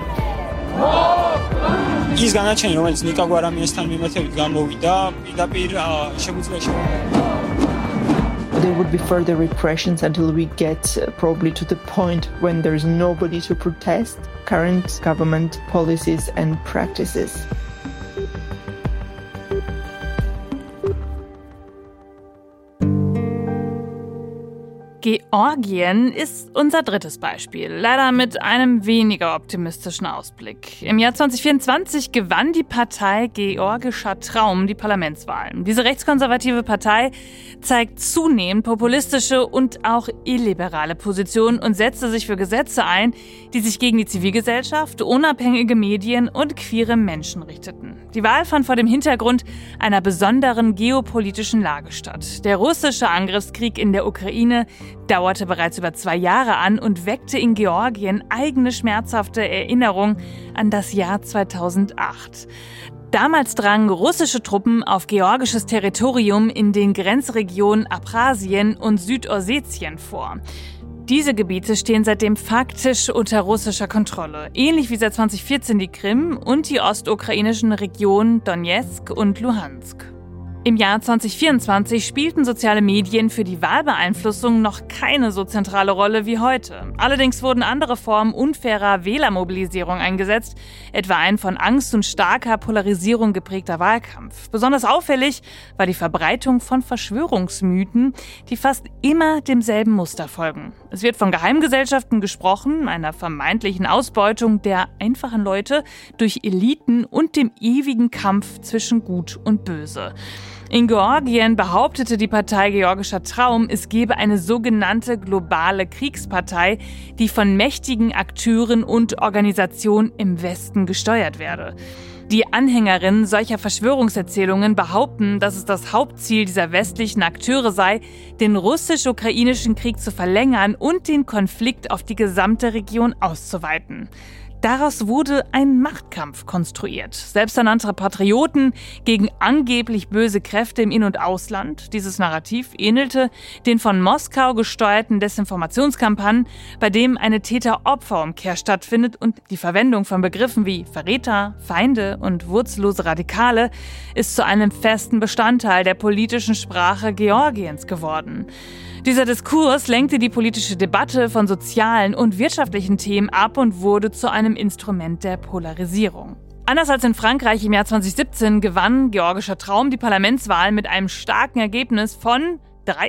ის განაჩენი, რომელიც ნიკა გვარამიესთან მიმართებით გამოვიდა, პირდაპირ შეგვიძლია There would be further repressions until we get probably to the point when there's nobody to protest current government policies and practices. Georgien ist unser drittes Beispiel, leider mit einem weniger optimistischen Ausblick. Im Jahr 2024 gewann die Partei Georgischer Traum die Parlamentswahlen. Diese rechtskonservative Partei zeigt zunehmend populistische und auch illiberale Positionen und setzte sich für Gesetze ein, die sich gegen die Zivilgesellschaft, unabhängige Medien und queere Menschen richteten. Die Wahl fand vor dem Hintergrund einer besonderen geopolitischen Lage statt. Der russische Angriffskrieg in der Ukraine dauerte bereits über 2 Jahre an und weckte in Georgien eigene schmerzhafte Erinnerungen an das Jahr 2008. Damals drangen russische Truppen auf georgisches Territorium in den Grenzregionen Abchasien und Südossetien vor. Diese Gebiete stehen seitdem faktisch unter russischer Kontrolle, ähnlich wie seit 2014 die Krim und die ostukrainischen Regionen Donezk und Luhansk. Im Jahr 2024 spielten soziale Medien für die Wahlbeeinflussung noch keine so zentrale Rolle wie heute. Allerdings wurden andere Formen unfairer Wählermobilisierung eingesetzt, etwa ein von Angst und starker Polarisierung geprägter Wahlkampf. Besonders auffällig war die Verbreitung von Verschwörungsmythen, die fast immer demselben Muster folgen. Es wird von Geheimgesellschaften gesprochen, einer vermeintlichen Ausbeutung der einfachen Leute durch Eliten und dem ewigen Kampf zwischen Gut und Böse. In Georgien behauptete die Partei Georgischer Traum, es gebe eine sogenannte globale Kriegspartei, die von mächtigen Akteuren und Organisationen im Westen gesteuert werde. Die Anhängerinnen solcher Verschwörungserzählungen behaupten, dass es das Hauptziel dieser westlichen Akteure sei, den russisch-ukrainischen Krieg zu verlängern und den Konflikt auf die gesamte Region auszuweiten. Daraus wurde ein Machtkampf konstruiert. Selbsternannte Patrioten gegen angeblich böse Kräfte im In- und Ausland. Dieses Narrativ ähnelte den von Moskau gesteuerten Desinformationskampagnen, bei dem eine Täter-Opfer-Umkehr stattfindet und die Verwendung von Begriffen wie Verräter, Feinde und wurzellose Radikale ist zu einem festen Bestandteil der politischen Sprache Georgiens geworden. Dieser Diskurs lenkte die politische Debatte von sozialen und wirtschaftlichen Themen ab und wurde zu einem Instrument der Polarisierung. Anders als in Frankreich im Jahr 2017 gewann Georgischer Traum die Parlamentswahl mit einem starken Ergebnis von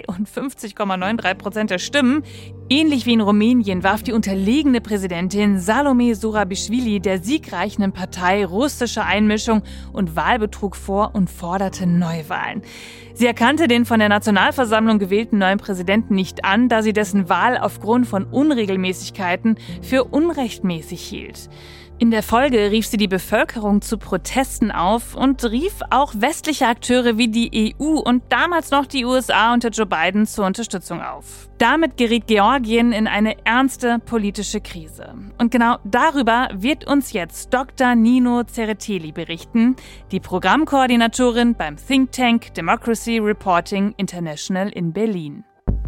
53,93% der Stimmen. Ähnlich wie in Rumänien warf die unterlegene Präsidentin Salome Zurabischvili der siegreichen Partei russische Einmischung und Wahlbetrug vor und forderte Neuwahlen. Sie erkannte den von der Nationalversammlung gewählten neuen Präsidenten nicht an, da sie dessen Wahl aufgrund von Unregelmäßigkeiten für unrechtmäßig hielt. In der Folge rief sie die Bevölkerung zu Protesten auf und rief auch westliche Akteure wie die EU und damals noch die USA unter Joe Biden zur Unterstützung auf. Damit geriet Georgien in eine ernste politische Krise. Und genau darüber wird uns jetzt Dr. Nino Tsereteli berichten, die Programmkoordinatorin beim Think Tank Democracy Reporting International in Berlin.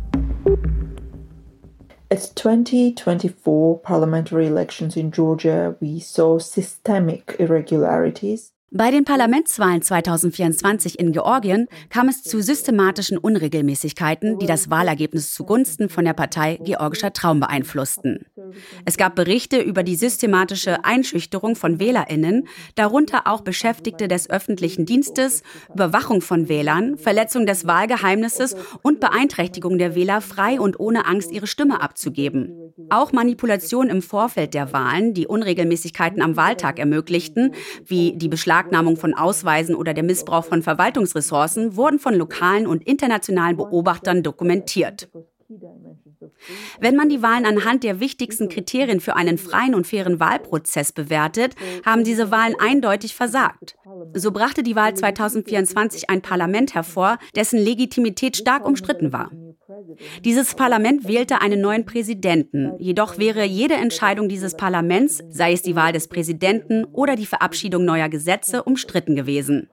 At 2024 parliamentary elections in Georgia, we saw systemic irregularities. Bei den Parlamentswahlen 2024 in Georgien kam es zu systematischen Unregelmäßigkeiten, die das Wahlergebnis zugunsten von der Partei Georgischer Traum beeinflussten. Es gab Berichte über die systematische Einschüchterung von WählerInnen, darunter auch Beschäftigte des öffentlichen Dienstes, Überwachung von Wählern, Verletzung des Wahlgeheimnisses und Beeinträchtigung der Wähler, frei und ohne Angst ihre Stimme abzugeben. Auch Manipulationen im Vorfeld der Wahlen, die Unregelmäßigkeiten am Wahltag ermöglichten, wie die Beschlagnahmung von Ausweisen oder der Missbrauch von Verwaltungsressourcen, wurden von lokalen und internationalen Beobachtern dokumentiert. Wenn man die Wahlen anhand der wichtigsten Kriterien für einen freien und fairen Wahlprozess bewertet, haben diese Wahlen eindeutig versagt. So brachte die Wahl 2024 ein Parlament hervor, dessen Legitimität stark umstritten war. Dieses Parlament wählte einen neuen Präsidenten, jedoch wäre jede Entscheidung dieses Parlaments, sei es die Wahl des Präsidenten oder die Verabschiedung neuer Gesetze, umstritten gewesen.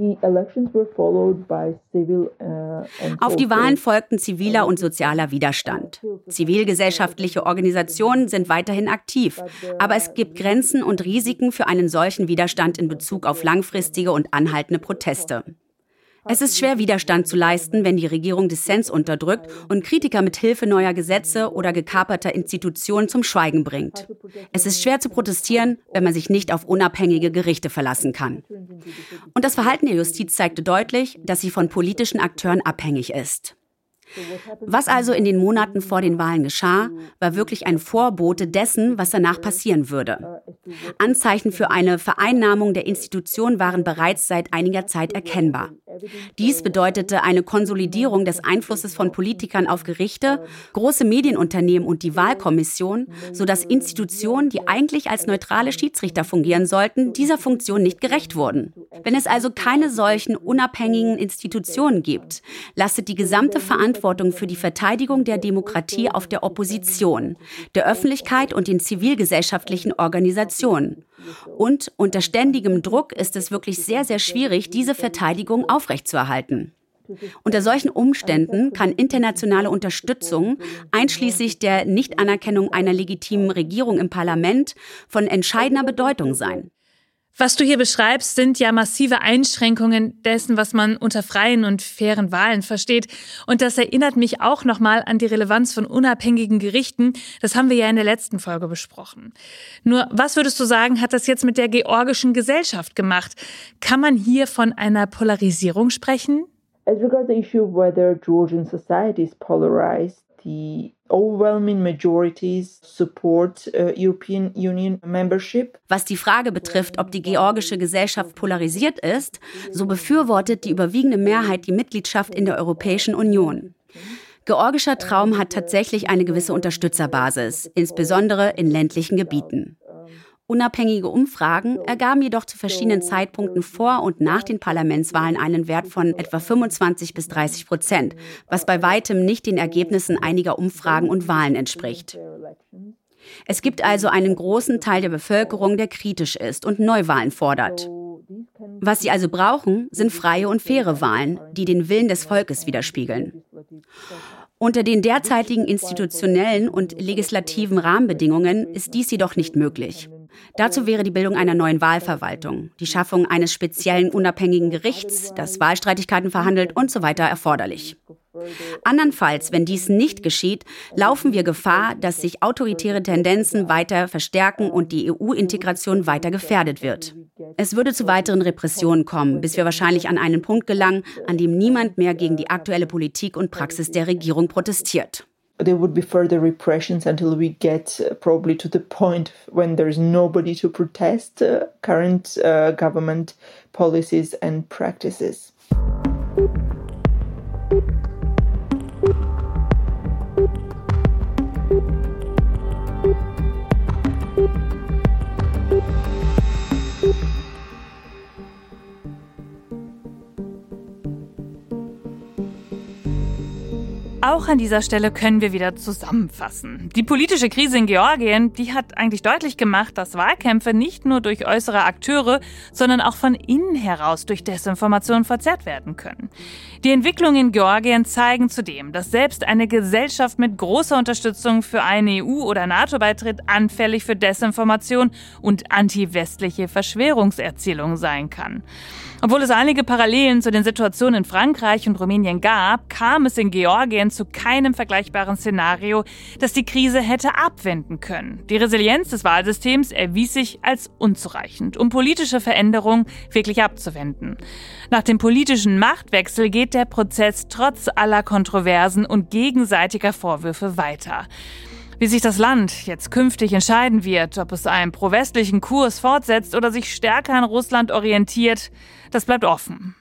Auf die Wahlen folgten ziviler und sozialer Widerstand. Zivilgesellschaftliche Organisationen sind weiterhin aktiv, aber es gibt Grenzen und Risiken für einen solchen Widerstand in Bezug auf langfristige und anhaltende Proteste. Es ist schwer, Widerstand zu leisten, wenn die Regierung Dissens unterdrückt und Kritiker mit Hilfe neuer Gesetze oder gekaperter Institutionen zum Schweigen bringt. Es ist schwer zu protestieren, wenn man sich nicht auf unabhängige Gerichte verlassen kann. Und das Verhalten der Justiz zeigte deutlich, dass sie von politischen Akteuren abhängig ist. Was also in den Monaten vor den Wahlen geschah, war wirklich ein Vorbote dessen, was danach passieren würde. Anzeichen für eine Vereinnahmung der Institution waren bereits seit einiger Zeit erkennbar. Dies bedeutete eine Konsolidierung des Einflusses von Politikern auf Gerichte, große Medienunternehmen und die Wahlkommission, sodass Institutionen, die eigentlich als neutrale Schiedsrichter fungieren sollten, dieser Funktion nicht gerecht wurden. Wenn es also keine solchen unabhängigen Institutionen gibt, lastet die gesamte Verantwortung für die Verteidigung der Demokratie auf der Opposition, der Öffentlichkeit und den zivilgesellschaftlichen Organisationen. Und unter ständigem Druck ist es wirklich sehr, sehr schwierig, diese Verteidigung aufrechtzuerhalten. Unter solchen Umständen kann internationale Unterstützung, einschließlich der Nichtanerkennung einer legitimen Regierung im Parlament, von entscheidender Bedeutung sein. Was du hier beschreibst, sind ja massive Einschränkungen dessen, was man unter freien und fairen Wahlen versteht. Und das erinnert mich auch nochmal an die Relevanz von unabhängigen Gerichten. Das haben wir ja in der letzten Folge besprochen. Nur, was würdest du sagen, hat das jetzt mit der georgischen Gesellschaft gemacht? Kann man hier von einer Polarisierung sprechen? As regards the issue of whether Georgian society is polarized, the overwhelming majorities support European Union membership. Was die Frage betrifft, ob die georgische Gesellschaft polarisiert ist, so befürwortet die überwiegende Mehrheit die Mitgliedschaft in der Europäischen Union. Georgischer Traum hat tatsächlich eine gewisse Unterstützerbasis, insbesondere in ländlichen Gebieten. Unabhängige Umfragen ergaben jedoch zu verschiedenen Zeitpunkten vor und nach den Parlamentswahlen einen Wert von etwa 25-30%, was bei weitem nicht den Ergebnissen einiger Umfragen und Wahlen entspricht. Es gibt also einen großen Teil der Bevölkerung, der kritisch ist und Neuwahlen fordert. Was sie also brauchen, sind freie und faire Wahlen, die den Willen des Volkes widerspiegeln. Unter den derzeitigen institutionellen und legislativen Rahmenbedingungen ist dies jedoch nicht möglich. Dazu wäre die Bildung einer neuen Wahlverwaltung, die Schaffung eines speziellen unabhängigen Gerichts, das Wahlstreitigkeiten verhandelt und so weiter erforderlich. Andernfalls, wenn dies nicht geschieht, laufen wir Gefahr, dass sich autoritäre Tendenzen weiter verstärken und die EU-Integration weiter gefährdet wird. Es würde zu weiteren Repressionen kommen, bis wir wahrscheinlich an einen Punkt gelangen, an dem niemand mehr gegen die aktuelle Politik und Praxis der Regierung protestiert. There would be further repressions until we get probably to the point when there's nobody to protest current government policies and practices. Auch an dieser Stelle können wir wieder zusammenfassen. Die politische Krise in Georgien, die hat eigentlich deutlich gemacht, dass Wahlkämpfe nicht nur durch äußere Akteure, sondern auch von innen heraus durch Desinformation verzerrt werden können. Die Entwicklungen in Georgien zeigen zudem, dass selbst eine Gesellschaft mit großer Unterstützung für einen EU- oder NATO-Beitritt anfällig für Desinformation und anti-westliche Verschwörungserzählungen sein kann. Obwohl es einige Parallelen zu den Situationen in Frankreich und Rumänien gab, kam es in Georgien zu keinem vergleichbaren Szenario, das die Krise hätte abwenden können. Die Resilienz des Wahlsystems erwies sich als unzureichend, um politische Veränderungen wirklich abzuwenden. Nach dem politischen Machtwechsel geht der Prozess trotz aller Kontroversen und gegenseitiger Vorwürfe weiter. Wie sich das Land jetzt künftig entscheiden wird, ob es einen pro-westlichen Kurs fortsetzt oder sich stärker an Russland orientiert, das bleibt offen.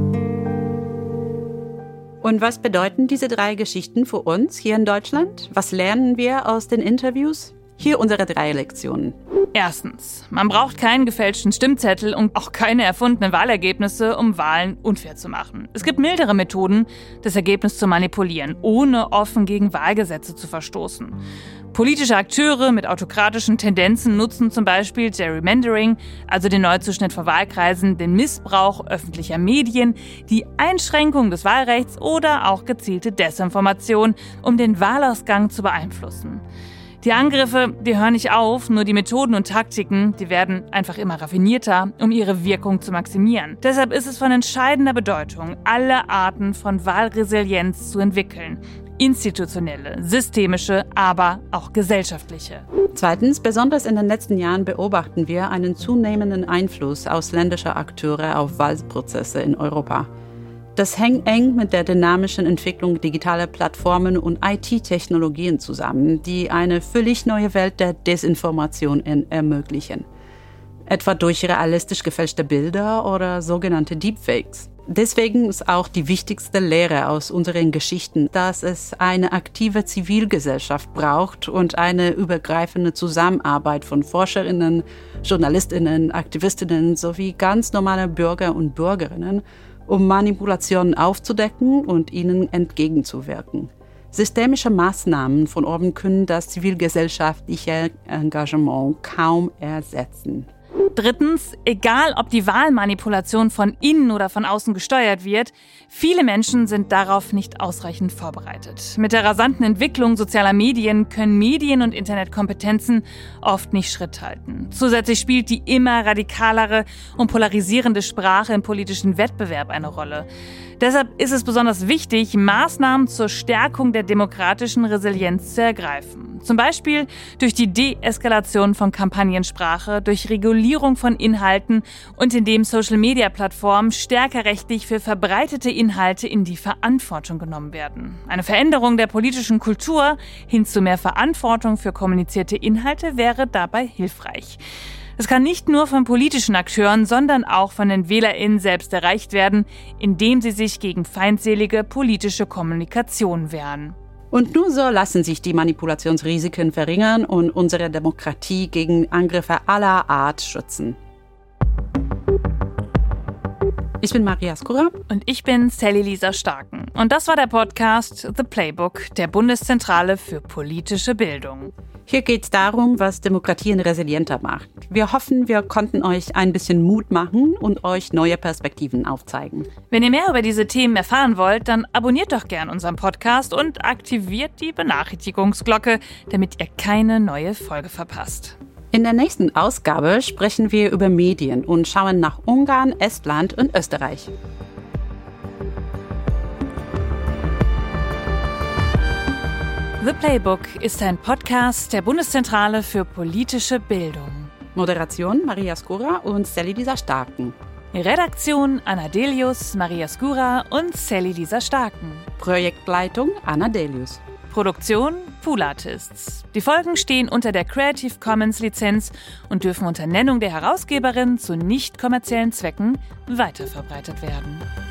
Und was bedeuten diese 3 Geschichten für uns hier in Deutschland? Was lernen wir aus den Interviews? Hier unsere 3 Lektionen. Erstens, man braucht keinen gefälschten Stimmzettel und auch keine erfundenen Wahlergebnisse, um Wahlen unfair zu machen. Es gibt mildere Methoden, das Ergebnis zu manipulieren, ohne offen gegen Wahlgesetze zu verstoßen. Politische Akteure mit autokratischen Tendenzen nutzen zum Beispiel Gerrymandering, also den Neuzuschnitt von Wahlkreisen, den Missbrauch öffentlicher Medien, die Einschränkung des Wahlrechts oder auch gezielte Desinformation, um den Wahlausgang zu beeinflussen. Die Angriffe, die hören nicht auf, nur die Methoden und Taktiken, die werden einfach immer raffinierter, um ihre Wirkung zu maximieren. Deshalb ist es von entscheidender Bedeutung, alle Arten von Wahlresilienz zu entwickeln. Institutionelle, systemische, aber auch gesellschaftliche. Zweitens, besonders in den letzten Jahren beobachten wir einen zunehmenden Einfluss ausländischer Akteure auf Wahlprozesse in Europa. Das hängt eng mit der dynamischen Entwicklung digitaler Plattformen und IT-Technologien zusammen, die eine völlig neue Welt der Desinformation ermöglichen. Etwa durch realistisch gefälschte Bilder oder sogenannte Deepfakes. Deswegen ist auch die wichtigste Lehre aus unseren Geschichten, dass es eine aktive Zivilgesellschaft braucht und eine übergreifende Zusammenarbeit von Forscherinnen, Journalistinnen, Aktivistinnen sowie ganz normale Bürger und Bürgerinnen, um Manipulationen aufzudecken und ihnen entgegenzuwirken. Systemische Maßnahmen von oben können das zivilgesellschaftliche Engagement kaum ersetzen. Drittens, egal ob die Wahlmanipulation von innen oder von außen gesteuert wird, viele Menschen sind darauf nicht ausreichend vorbereitet. Mit der rasanten Entwicklung sozialer Medien können Medien- und Internetkompetenzen oft nicht Schritt halten. Zusätzlich spielt die immer radikalere und polarisierende Sprache im politischen Wettbewerb eine Rolle. Deshalb ist es besonders wichtig, Maßnahmen zur Stärkung der demokratischen Resilienz zu ergreifen. Zum Beispiel durch die Deeskalation von Kampagnensprache, durch Regulierung von Inhalten und indem Social-Media-Plattformen stärker rechtlich für verbreitete Inhalte in die Verantwortung genommen werden. Eine Veränderung der politischen Kultur hin zu mehr Verantwortung für kommunizierte Inhalte wäre dabei hilfreich. Es kann nicht nur von politischen Akteuren, sondern auch von den WählerInnen selbst erreicht werden, indem sie sich gegen feindselige politische Kommunikation wehren. Und nur so lassen sich die Manipulationsrisiken verringern und unsere Demokratie gegen Angriffe aller Art schützen. Ich bin Maria Skura. Und ich bin Sally Lisa Starken. Und das war der Podcast The Playbook der Bundeszentrale für politische Bildung. Hier geht es darum, was Demokratien resilienter macht. Wir hoffen, wir konnten euch ein bisschen Mut machen und euch neue Perspektiven aufzeigen. Wenn ihr mehr über diese Themen erfahren wollt, dann abonniert doch gern unseren Podcast und aktiviert die Benachrichtigungsglocke, damit ihr keine neue Folge verpasst. In der nächsten Ausgabe sprechen wir über Medien und schauen nach Ungarn, Estland und Österreich. The Playbook ist ein Podcast der Bundeszentrale für politische Bildung. Moderation Maria Skura und Sally Lisa Starken. Redaktion Anna Delius, Maria Skura und Sally Lisa Starken. Projektleitung Anna Delius. Produktion Pool Artists. Die Folgen stehen unter der Creative Commons Lizenz und dürfen unter Nennung der Herausgeberin zu nicht kommerziellen Zwecken weiterverbreitet werden.